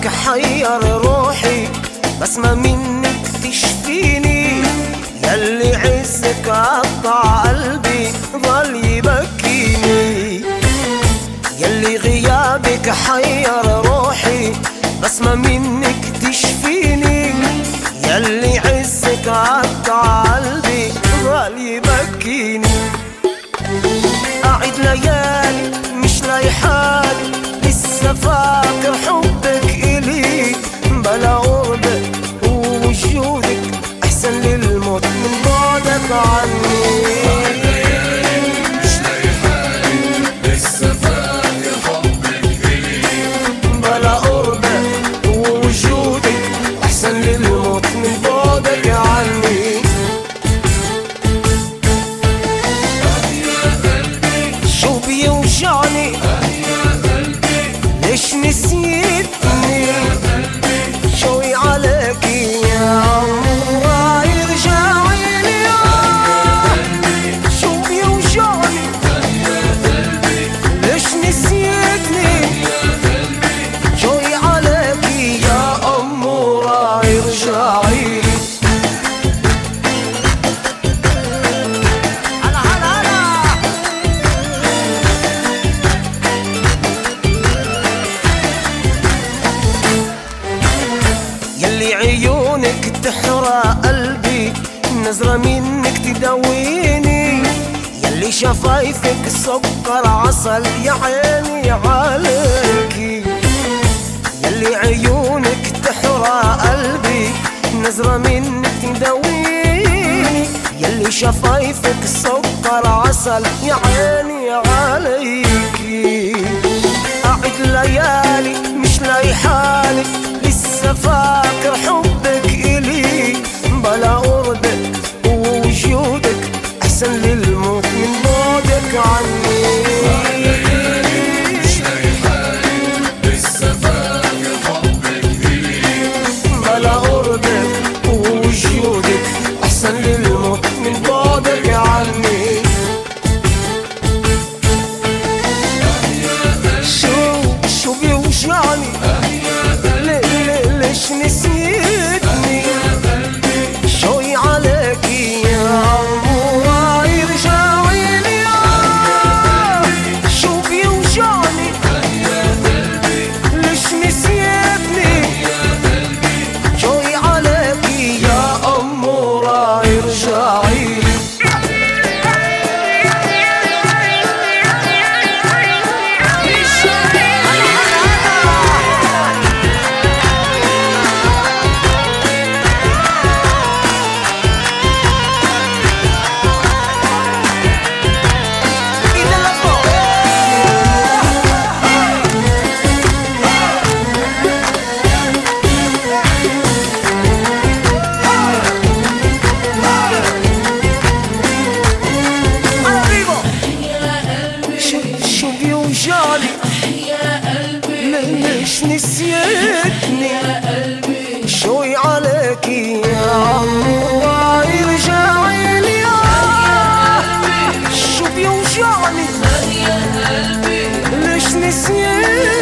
حير روحي، بسمة منك تشفيني، ياللي عزك قطع قلبي ظل يبكيني. ياللي غيابك حير روحي، بسمة منك تشفيني، ياللي عزك قطع قلبي ظل يبكيني. قاعد ليالي مش لاقي حالي، لسه فاكر حبك إلي، بلا قربك ووجودك أحسن للموت من بعدك عني. قاعد ليالي مش لاقي حالي، لسه فاكر حبك إلي، بلا قربك ووجودك أحسن للموت من بعدك عني. شو بيوجعني ليش نسيتني، شوي عليكي يا عمرا يرجعي لي. شو بيوجعني ليش نسيتني، شوي عليكي يا عمرا يرجعي لي. يلي عيونك تحرق قلبي، نظرة منك تدويني، يلي شفايفك سكر عسل يا عيني عليكي. يلي عيونك تحرق قلبي، نظرة منك تدويني، يلي شفايفك سكر عسل يا عيني عليكي. قاعد ليالي مش لاقي حالي، لسه فاكر حبك إلي، بلا قربك ووجودك أحسن للموت من بعدك عني. قاعد ليالي مش لاقي حالي، لسه فاكر حبك إلي، بلا قربك ووجودك أحسن للموت من بعدك عني. شو بيوجعني ليش نسيتني، شوي عليكي يا عمرا يرجعي لي. شو بيوجعني ليش نسيتني، شوي عليكي يا عمرا يرجعي لي. شو بيوجعني ليش نسيتني، شوي عليكي يا عمرا يرجعي لي. شو بيوجعني ليش نسيتني،